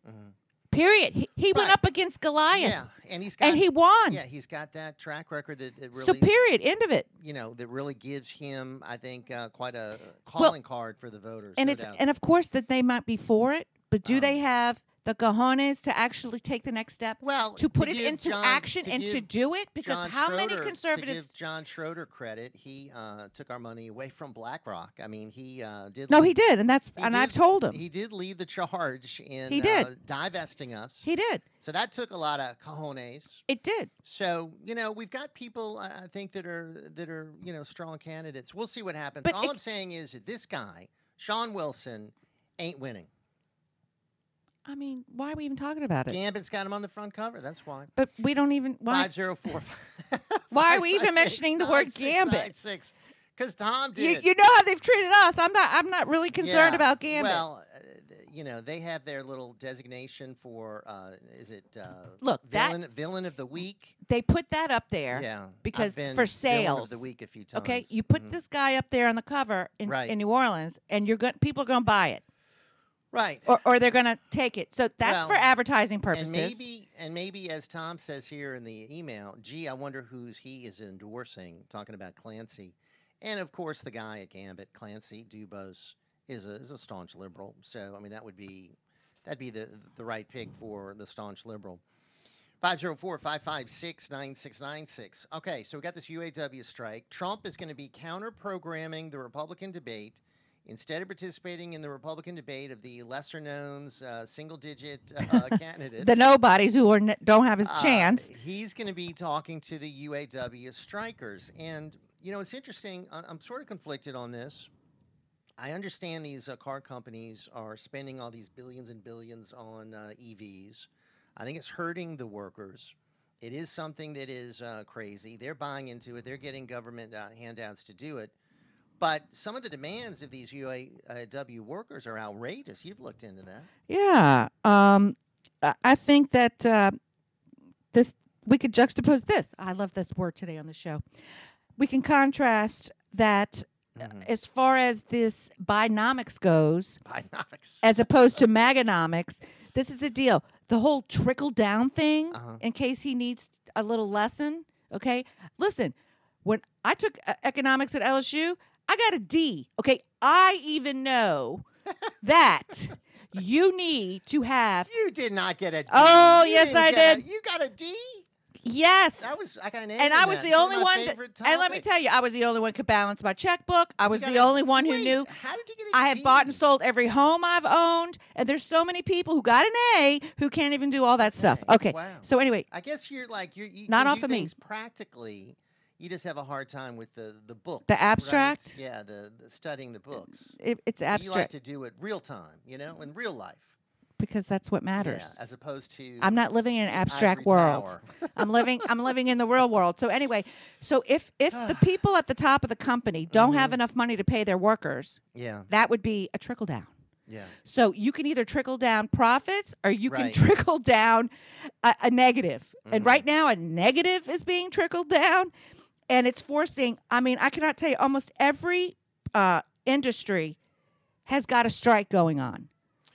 Period. He, he went Right. up against Goliath. Yeah, and he's got and he won. Yeah, he's got that track record that, that really. so period. End of it. You know, that really gives him, I think, uh, quite a Well, calling card for the voters. And no it's doubt. and of course that they might be for it, but do Um, they have the cojones to actually take the next step? Well, to put it give into John- action to and to give do it, because John how many Schroeder- conservatives? To give John Schroeder credit, he uh, took our money away from BlackRock. I mean, he uh, did. No, lead- he did, and that's he and did- I've told him He did lead the charge in He did. Uh, divesting us. he did. So that took a lot of cojones. It did. So you know, we've got people uh, I think that are that are you know strong candidates. We'll see what happens. But All it- I'm saying is that this guy, Sean Wilson, ain't winning. I mean, why are we even talking about it? Gambit's got him on the front cover. That's why. But we don't even. Why? Five zero four. Why are we even mentioning the word Gambit? Six. Because Tom did. You, it. you know how they've treated us. I'm not. I'm not really concerned Yeah, about Gambit. Well, uh, you know, they have their little designation for. Uh, is it? Uh, Look, that- villain, villain of the week. they put that up there. Yeah, Because I've been for villain sales. of the week a few times. Okay, you put Mhm. this guy up there on the cover in, Right. in New Orleans, and you're going. People are going to buy it, Right. or or they're going to take it. So that's Well, for advertising purposes. And maybe, and maybe, as Tom says here in the email, gee, I wonder who's he is endorsing. Talking about Clancy, and of course the guy at Gambit, Clancy Dubose, is a is a staunch liberal. So I mean that would be that'd be the the right pick for the staunch liberal. five zero four, five five six, nine six nine six. Okay, so we got this U A W strike. Trump is going to be counter-programming the Republican debate. Instead of participating in the Republican debate of the lesser-known uh, single-digit uh, candidates, the nobodies who are n- don't have his uh, chance. he's going to be talking to the U A W strikers. And, you know, it's interesting. I- I'm sort of conflicted on this. I understand these uh, car companies are spending all these billions and billions on uh, E Vs. I think it's hurting the workers. It is something that is uh, crazy. They're buying into it. They're getting government uh, handouts to do it. But some of the demands of these U A W workers are outrageous. You've looked into that. Yeah. Um, I- I think that uh, this we could juxtapose this. I love this word today on the show. We can contrast that uh, as far as this Bidenomics goes, Bidenomics. as opposed to Maganomics. This is the deal. The whole trickle down thing, Uh-huh. in case he needs a little lesson. Okay. Listen, when I took uh, economics at L S U, I got a D. Okay. I even know that you need to have. You did not get a D. Oh, You yes, didn't I get a- did. you got a D? Yes. That was I got an A and in I was that. the It's one only of my one. That, favorite and let me topics. tell you, I was the only one who could balance my checkbook. I was got the a- only one who wait, knew. How did you get a I have D? bought and sold every home I've owned, and there's so many people who got an A who can't even do all that stuff. Okay. Wow. So anyway, I guess you're like you're, you Not can off do of me. things practically. You just have a hard time with the the books. The right? abstract? Yeah, the, the studying the books. it, it's You like abstract to do it real time, you know, in real life. because that's what matters. Yeah, as opposed to I'm not living in an the abstract ivory world. tower. I'm living I'm living in the real world. So anyway, so if if the people at the top of the company don't have enough money to pay their workers, Yeah. that would be a trickle down. Yeah. So you can either trickle down profits or you Right. can trickle down a, a negative. And Mhm. right now, a negative is being trickled down, and it's forcing. I mean, I cannot tell you, almost every uh, industry has got a strike going on.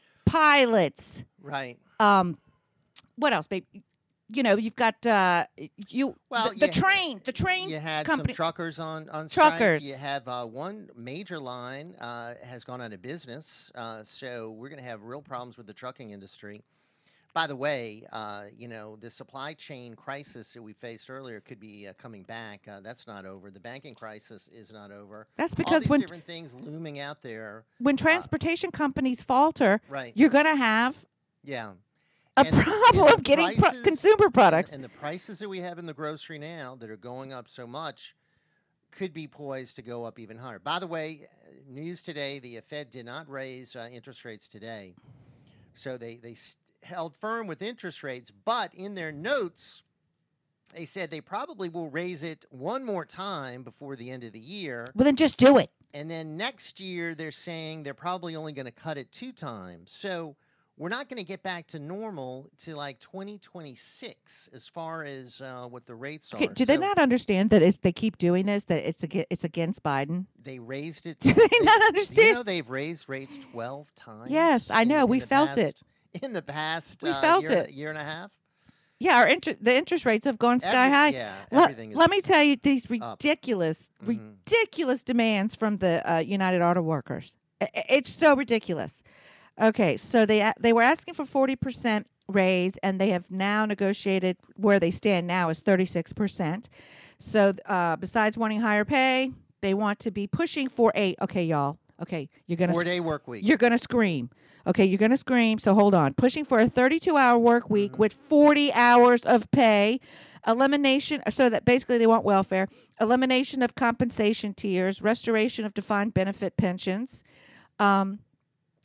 Pilots. Right. Um, what else, babe? You know, you've got uh, you. Well, the, the you- train, the train You had company. some truckers on on strike. Truckers. You have uh, one major line uh, has gone out of business, uh, so we're going to have real problems with the trucking industry. By the way, uh, you know the supply chain crisis that we faced earlier could be uh, coming back. Uh, that's not over. The banking crisis is not over. That's All because these when- different things looming out there. when transportation companies falter, Right. you're going to have Yeah. a And- and problem the getting pro- prices- consumer products. And, and the prices that we have in the grocery now that are going up so much could be poised to go up even higher. By the way, uh, news today, the Fed did not raise uh, interest rates today. So they, they s- held firm with interest rates, but in their notes, they said they probably will raise it one more time before the end of the year. Well, then just do it. And then next year, they're saying they're probably only going to cut it two times. So we're not going to get back to normal to like twenty twenty-six as far as uh, what the rates Okay, are. do they So not understand that it's, they keep doing this, that it's ag- it's against Biden? They raised it. Do they not You understand? know they've raised rates twelve times. Yes, I in- know. in We the felt it. past- In the past We uh, felt year, it. year and a half. Yeah, our inter- the interest rates have gone sky Every- high. yeah, let, everything let is me tell you these up. ridiculous, Mhm. ridiculous demands from the uh, United Auto Workers. I- I- It's so ridiculous. Okay, so they a- they were asking for forty percent raise, and they have now negotiated where they stand now is thirty-six percent. So uh, besides wanting higher pay, they want to be pushing for a, okay, y'all, okay, you're going to Four-day work week. You're going to scream. Okay, you're going to scream, so hold on. Pushing for a thirty-two hour work week with forty hours of pay, elimination, so that basically they want welfare, elimination of compensation tiers, restoration of defined benefit pensions, um,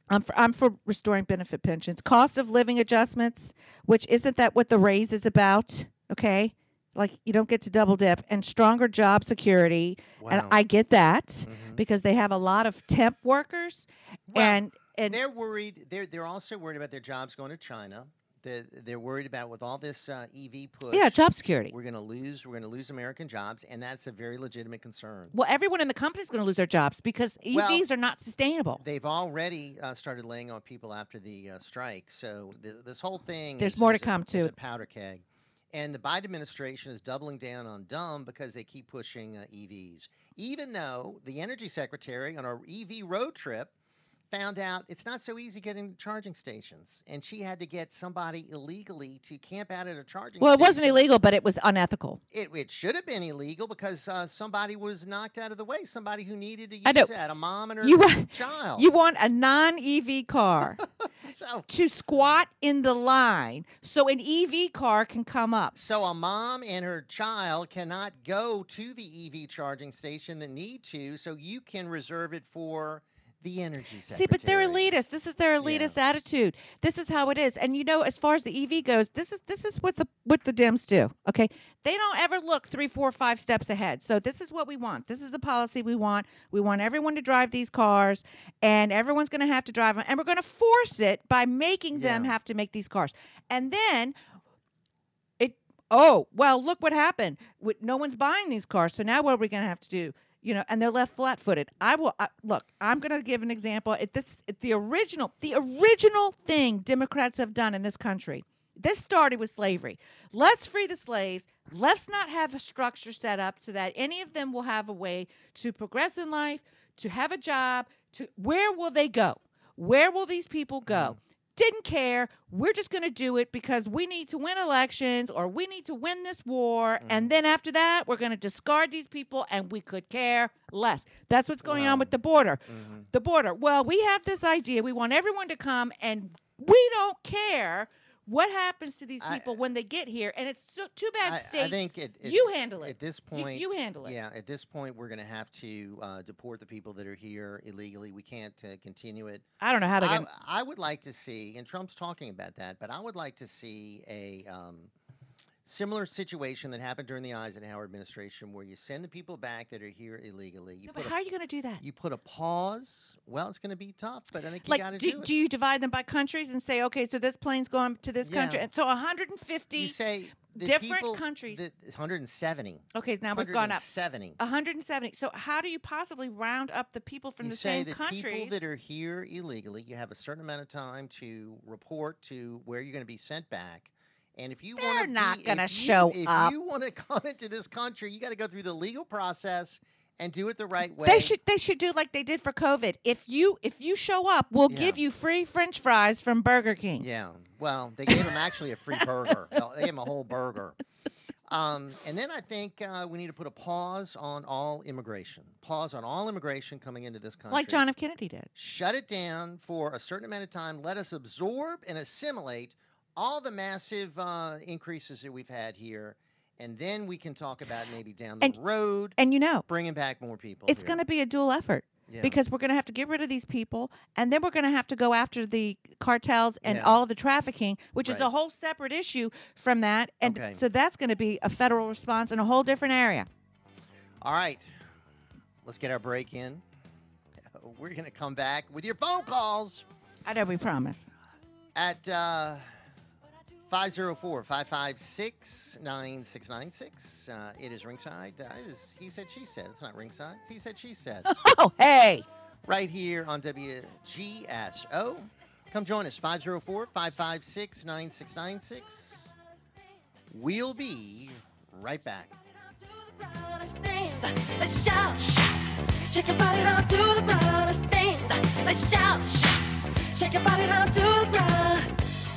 I'm for, I'm for restoring benefit pensions. Cost of living adjustments, which isn't that what the raise is about? Okay. Like you don't get to double dip, and stronger job security. Wow. And I get that Mhm. because they have a lot of temp workers. Well, and and they're worried. They're they're also worried about their jobs going to China. They're, they're worried about with all this uh, E V push. Yeah, job security. We're going to lose. We're going to lose American jobs, and that's a very legitimate concern. well, everyone in the company is going to lose their jobs because E Vs Well, are not sustainable. They've already uh, started laying off people after the uh, strike. So th- this whole thing. There's is, more to is a- come, is too. a powder keg, and the Biden administration is doubling down on dumb because they keep pushing uh, E Vs. Even though the energy secretary on our E V road trip found out it's not so easy getting to charging stations, and she had to get somebody illegally to camp out at a charging Well, it station. wasn't illegal, but it was unethical. It, it should have been illegal because uh, somebody was knocked out of the way, somebody who needed to use I know. that, a mom and her You want child. you want a non-E V car so, to squat in the line so an E V car can come up. so a mom and her child cannot go to the E V charging station that need to, so you can reserve it for the energy secretary. See, but they're elitist. This is their elitist attitude. This is how it is. And you know, as far as the E V goes, this is this is what the what the Dems do. Okay, they don't ever look three, four, five steps ahead. So this is what we want. This is the policy we want. We want everyone to drive these cars, and everyone's going to have to drive them, and we're going to force it by making them Yeah. have to make these cars. And then it. Oh well, look what happened. Wi- No one's buying these cars. So now what are we going to have to do? You know, and they're left flat-footed. I will I, look. I'm going to give an example. It, this it, the original, the original thing Democrats have done in this country. This started with slavery. Let's free the slaves. Let's not have a structure set up so that any of them will have a way to progress in life, to have a job. To where will they go? Where will these people go? Didn't care. We're just going to do it because we need to win elections or we need to win this war. And then after that, we're going to discard these people and we could care less. That's what's going on with the border. The border. Well, we have this idea. We want everyone to come and we don't care what happens to these I- people when they get here. And it's so, too bad I, states. I think it, it- you handle it. At this You- point, you handle it. Yeah, at this point, we're going to have to uh, deport the people that are here illegally. We can't uh, continue it. I don't know how they're I, going to. I would like to see, and Trump's talking about that, but I would like to see a um, similar situation that happened during the Eisenhower administration, where you send the people back that are here illegally. You No, put but a, how are you going to do that? you put a pause. Well, it's going to be tough, but I think you Like, got to do, do it. do you divide them by countries and say, okay, so this plane's going to this country, Yeah. and so one hundred fifty you say the different people, countries. The, one hundred seventy. Okay, now we've gone up. seventy. one hundred seventy. So how do you possibly round up the people from you the say same that countries? people that are here illegally, you have a certain amount of time to report to where you're going to be sent back. And if you They're want to, not be- gonna if you- show if up. you want to come into this country, you got to go through the legal process and do it the right way. They should they should do like they did for COVID. If you if you show up, we'll Yeah. give you free French fries from Burger King. Yeah. Well, they gave him actually a free burger. No, They gave him a whole burger. Um, and then I think uh, we need to put a pause on all immigration. Pause on all immigration coming into this country. Like John F. Kennedy did. Shut it down for a certain amount of time. Let us absorb and assimilate all the massive uh, increases that we've had here. And then we can talk about maybe down the And- road And you know, bringing back more people. it's here. going to be a dual effort. Yeah. Because we're going to have to get rid of these people, and then we're going to have to go after the cartels and Yeah. all of the trafficking, which is a Right. whole separate issue from that. And Okay. so that's going to be a federal response in a whole different area. All right. Let's get our break in. We're going to come back with your phone calls I know we promise. at uh, five oh four, five five six, nine six nine six. Uh, it is Ringside. Uh, it is He Said, She Said. It's not Ringside. It's He Said, She Said. Oh, hey. Right here on W G S O. Come join us, five oh four, five five six, nine six nine six. We'll be right back. Let's shout, shake your body down to the ground. Let's dance. Let's shout, shake your body down to the ground.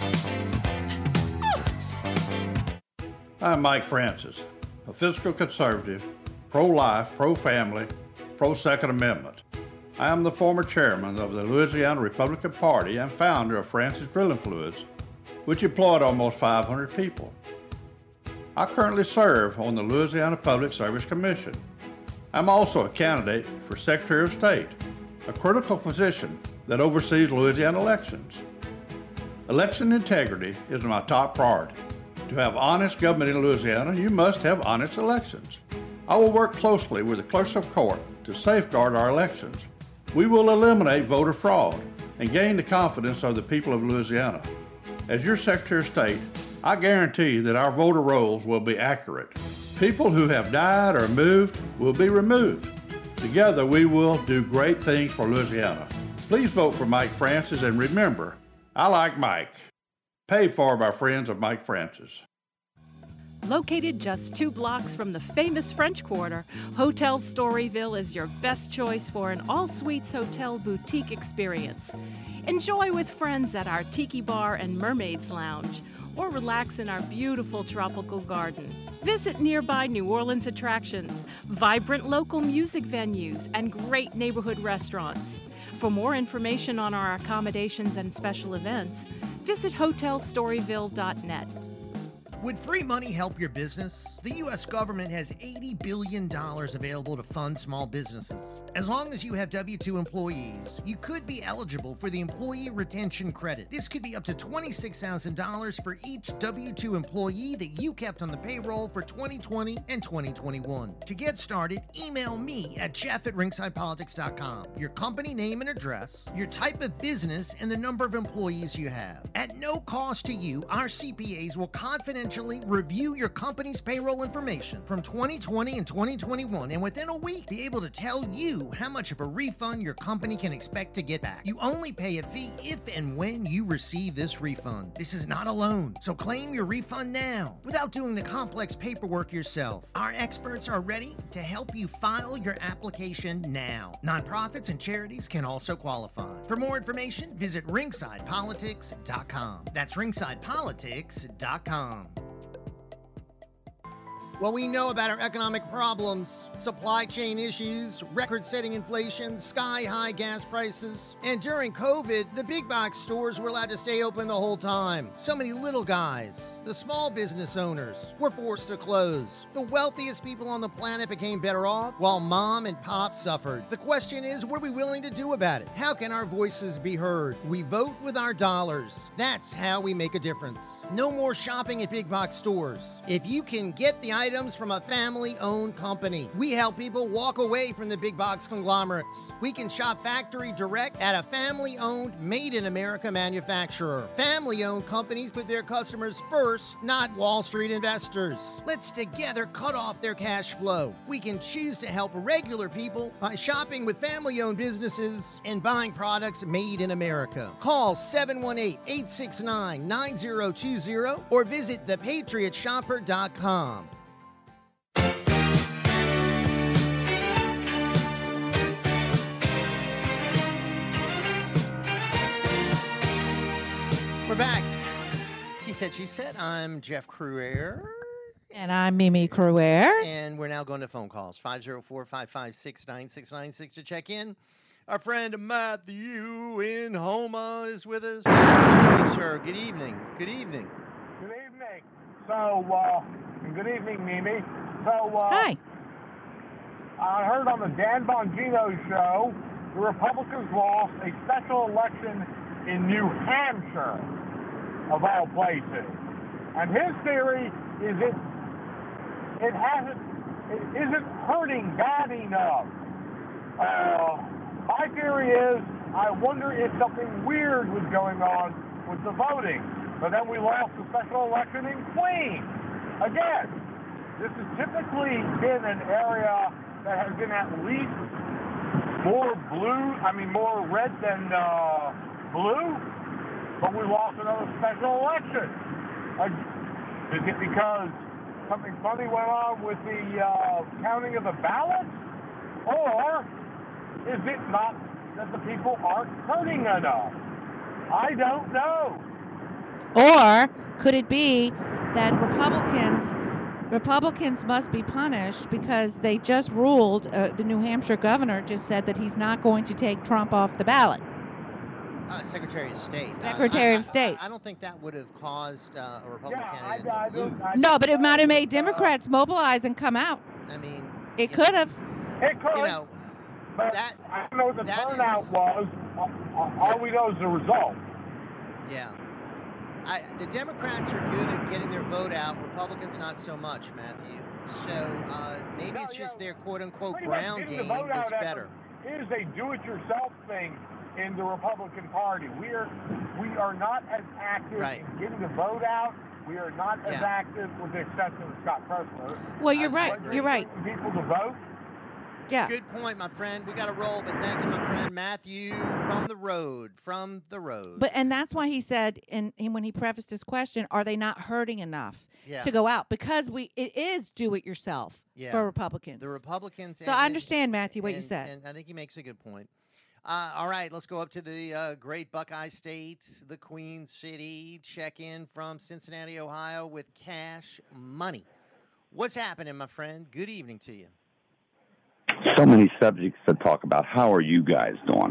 I'm Mike Francis, a fiscal conservative, pro-life, pro-family, pro-Second Amendment. I am the former chairman of the Louisiana Republican Party and founder of Francis Drilling Fluids, which employed almost five hundred people. I currently serve on the Louisiana Public Service Commission. I'm also a candidate for Secretary of State, a critical position that oversees Louisiana elections. Election integrity is my top priority. To have honest government in Louisiana, you must have honest elections. I will work closely with the clerks of court to safeguard our elections. We will eliminate voter fraud and gain the confidence of the people of Louisiana. As your Secretary of State, I guarantee that our voter rolls will be accurate. People who have died or moved will be removed. Together, we will do great things for Louisiana. Please vote for Mike Francis, and remember, I like Mike. Paid for by friends of Mike Francis. Located just two blocks from the famous French Quarter, Hotel Storyville is your best choice for an all-suites hotel boutique experience. Enjoy with friends at our Tiki Bar and Mermaids Lounge, or relax in our beautiful tropical garden. Visit nearby New Orleans attractions, vibrant local music venues, and great neighborhood restaurants. For more information on our accommodations and special events, visit hotel storyville dot net. Would free money help your business? The U S government has eighty billion dollars available to fund small businesses. As long as you have W two employees, you could be eligible for the Employee Retention Credit. This could be up to twenty-six thousand dollars for each W two employee that you kept on the payroll for twenty twenty and twenty twenty-one. To get started, email me at jeff at ringside politics dot com. Your company name and address, your type of business, and the number of employees you have. At no cost to you, our C P As will confidentially review your company's payroll information from twenty twenty and twenty twenty-one, and within a week be able to tell you how much of a refund your company can expect to get back. You only pay a fee if and when you receive this refund. This is not a loan, so claim your refund now without doing the complex paperwork yourself. Our experts are ready to help you file your application now. Nonprofits and charities can also qualify. For more information, visit ringside politics dot com. That's ringside politics dot com. Well, we know about our economic problems, supply chain issues, record-setting inflation, sky-high gas prices. And during COVID, the big box stores were allowed to stay open the whole time. So many little guys, the small business owners, were forced to close. The wealthiest people on the planet became better off, while mom and pop suffered. The question is, what are we willing to do about it? How can our voices be heard? We vote with our dollars. That's how we make a difference. No more shopping at big box stores. If you can get the items from a family-owned company, we help people walk away from the big box conglomerates. We can shop factory direct at a family-owned, made-in-America manufacturer. Family-owned companies put their customers first, not Wall Street investors. Let's together cut off their cash flow. We can choose to help regular people by shopping with family-owned businesses and buying products made in America. Call seven one eight, eight six nine, nine zero two zero or visit the patriot shopper dot com. We're back. He said, she said, I'm Jeff Crouere. And I'm Mimi Crouere. And we're now going to phone calls. five oh four, five five six, nine six nine six to check in. Our friend Matthew in Houma is with us. Hey, sir. Good evening. Good evening. Good evening. So, uh, good evening, Mimi. So, uh, Hi. I heard on the Dan Bongino show, the Republicans lost a special election in New Hampshire, of all places. And his theory is it it hasn't it isn't hurting bad enough. Uh, my theory is I wonder if something weird was going on with the voting. But then we lost the special election in Queens. Again, this has typically been an area that has been at least more blue, I mean more red than uh, blue, but we lost another special election. Uh, is it because something funny went on with the uh, counting of the ballots? Or is it not that the people aren't turning enough? I don't know. Or could it be that Republicans Republicans must be punished because they just ruled, uh, the New Hampshire governor just said that he's not going to take Trump off the ballot. Uh, Secretary of State. Secretary uh, of State. I, I, I don't think that would have caused uh, a Republican yeah, candidate I, I, to lose. I, No, but it might have made Democrats uh, mobilize and come out. I mean, it could have. It could. You know, but that, I don't know what the that turnout is, was All, all we know is the result. Yeah. I, the Democrats are good at getting their vote out. Republicans not so much, Matthew. So uh, maybe No, it's just yeah, their quote-unquote pretty much ground getting the game vote out is effort better. Is a do-it-yourself thing in the Republican Party. We are we are not as active Right. in getting the vote out. We are not as Yeah. active, with the exception of Scott Pressler. Well, you're I- right. I You're right. People to vote. Yeah. Good point, my friend. We got to roll, but thank you, my friend Matthew from the road, from the road. But and that's why he said, and when he prefaced his question, are they not hurting enough Yeah. to go out? Because we it is do it yourself Yeah. for Republicans. The Republicans. So and- I understand, Matthew, what you and- said. And I think he makes a good point. Uh, all right, let's go up to the uh, great Buckeye State, the Queen City. Check in from Cincinnati, Ohio with Cash Money. What's happening, my friend? Good evening to you. So many subjects to talk about. How are you guys doing?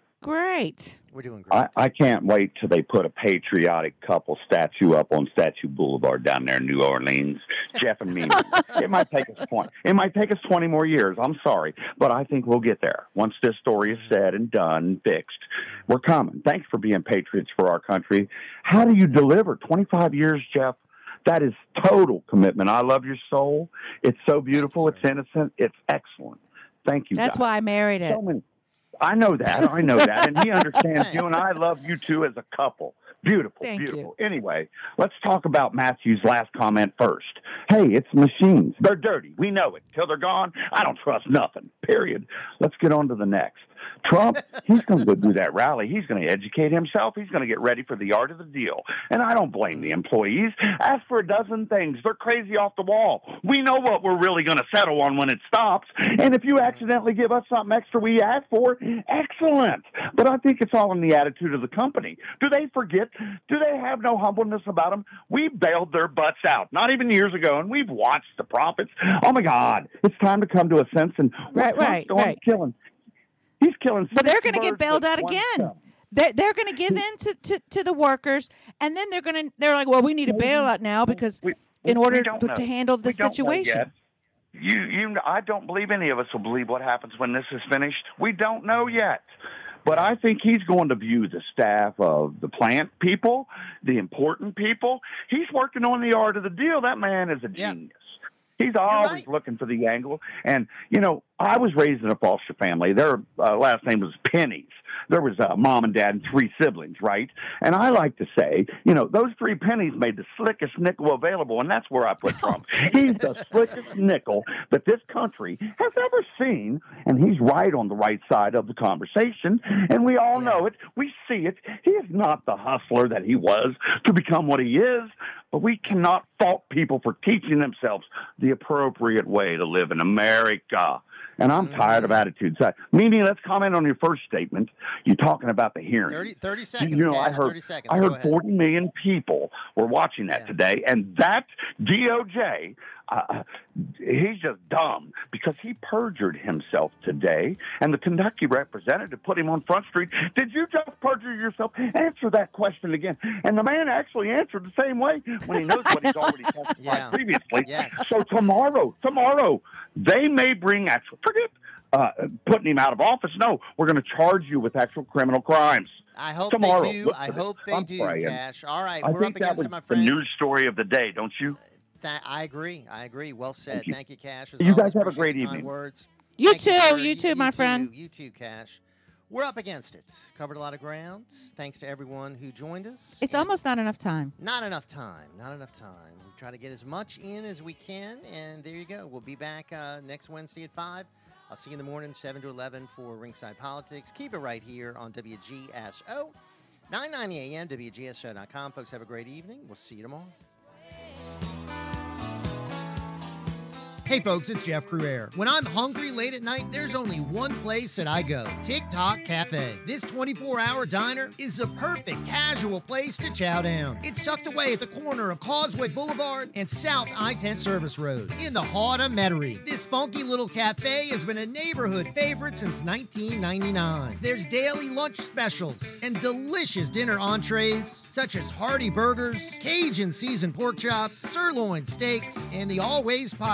Great. We're doing great. I, I can't wait till they put a patriotic couple statue up on Statue Boulevard down there in New Orleans. Jeff and me. It might take us twenty. It might take us twenty more years. I'm sorry, but I think we'll get there once this story is said and done, fixed. We're coming. Thanks for being patriots for our country. How do you deliver? twenty-five years, Jeff. That is total commitment. I love your soul. It's so beautiful. It's innocent. It's excellent. Thank you. That's guys. why I married it. So many. I know that. I know that. And he understands you, and I love you two as a couple. Beautiful, Thank beautiful. Anyway, let's talk about Matthew's last comment first. Hey, it's machines. They're dirty. We know it. Till they're gone, I don't trust nothing, period. Let's get on to the next. Trump, he's going to go do that rally. He's going to educate himself. He's going to get ready for the art of the deal. And I don't blame the employees. Ask for a dozen things. They're crazy off the wall. We know what we're really going to settle on when it stops. And if you accidentally give us something extra we asked for, excellent. But I think it's all in the attitude of the company. Do they forget? Do they have no humbleness about them? We bailed their butts out, not even years ago, and we've watched the profits. Oh, my God. It's time to come to a sense. And Right, right, right. killing. He's killing. But they're six going to get birds bailed with out one again. stone. They're, they're going to give in to, to, to the workers, and then they're going to they're like, well, we need a bailout now because We- in we order don't to, know. to handle the We don't know situation. yet. You, you, I don't believe any of us will believe what happens when this is finished. We don't know yet. But I think he's going to view the staff of the plant people, the important people. He's working on the art of the deal. That man is a genius. He's always right. looking for the angle. And, you know, I was raised in a foster family. Their uh, last name was Pennies. There was a mom and dad and three siblings, right? And I like to say, you know, those three pennies made the slickest nickel available, and that's where I put Trump. He's the slickest nickel that this country has ever seen, and he's right on the right side of the conversation, and we all know it. We see it. He is not the hustler that he was to become what he is, but we cannot fault people for teaching themselves the appropriate way to live in America. And I'm tired of attitudes. Uh, Mimi, let's comment on your first statement. You're talking about the hearing. thirty, thirty seconds, You know, Cash, I heard, thirty seconds. I Go heard ahead. forty million people were watching that today, and that D O J, uh, he's just dumb because he perjured himself today, and the Kentucky representative put him on Front Street. Did you just perjure yourself? Answer that question again. And the man actually answered the same way when he knows what he's already testified Yeah. previously. Yes. So tomorrow, tomorrow, they may bring actual, forget uh, putting him out of office. No, we're going to charge you with actual criminal crimes. I hope tomorrow. they do. Look I for this. hope they I'm do, praying. Cash. All right, I we're think up that against was it, my the friend. news story of the day, don't you? Th- I agree. I agree. Well said. you. Thank you, Cash. As You always, guys have a appreciate great the kind evening. Words. You Thank too. sir. You too, my friend. You too, Cash. We're up against it. Covered a lot of ground. Thanks to everyone who joined us. It's And almost not enough time. not enough time. Not enough time. We try to get as much in as we can, and there you go. We'll be back uh, next Wednesday at five. I'll see you in the morning, seven to eleven for Ringside Politics. Keep it right here on W G S O, nine ninety A M, W G S O dot com. Folks, have a great evening. We'll see you tomorrow. Hey folks, it's Jeff Cruere. When I'm hungry late at night, there's only one place that I go, TikTok Cafe. This twenty-four hour diner is the perfect casual place to chow down. It's tucked away at the corner of Causeway Boulevard and South I ten Service Road in the heart of Metairie. This funky little cafe has been a neighborhood favorite since nineteen ninety-nine. There's daily lunch specials and delicious dinner entrees such as hearty burgers, Cajun seasoned pork chops, sirloin steaks, and the always popular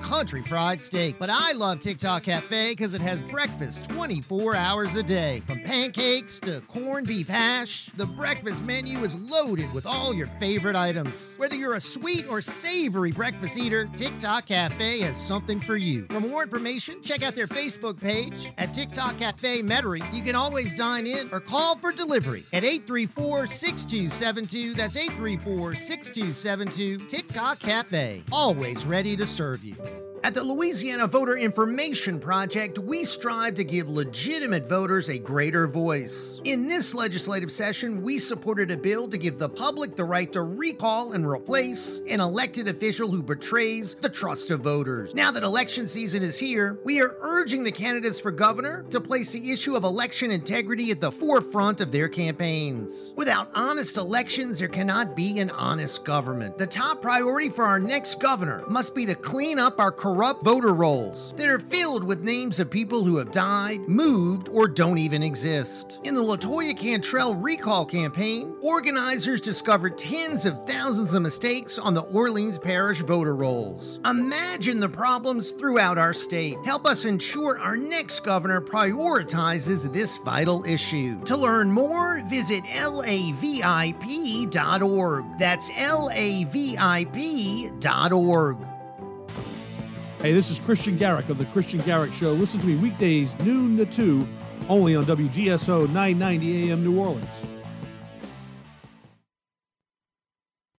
country fried steak. But I love TikTok Cafe because it has breakfast twenty-four hours a day. From pancakes to corned beef hash, the breakfast menu is loaded with all your favorite items. Whether you're a sweet or savory breakfast eater, TikTok Cafe has something for you. For more information, check out their Facebook page at TikTok Cafe Metairie. You can always dine in or call for delivery at eight three four, six two seven two. That's eight three four, six two seven two. TikTok Cafe, always ready to serve you. At the Louisiana Voter Information Project, we strive to give legitimate voters a greater voice. In this legislative session, we supported a bill to give the public the right to recall and replace an elected official who betrays the trust of voters. Now that election season is here, we are urging the candidates for governor to place the issue of election integrity at the forefront of their campaigns. Without honest elections, there cannot be an honest government. The top priority for our next governor must be to clean up our corrupt voter rolls that are filled with names of people who have died, moved, or don't even exist. In the LaToya Cantrell recall campaign, organizers discovered tens of thousands of mistakes on the Orleans Parish voter rolls. Imagine the problems throughout our state. Help us ensure our next governor prioritizes this vital issue. To learn more, visit L A V I P dot org. That's L A V I P dot org. Hey, this is Christian Garrick of The Christian Garrick Show. Listen to me weekdays, noon to two, only on W G S O nine ninety A M New Orleans.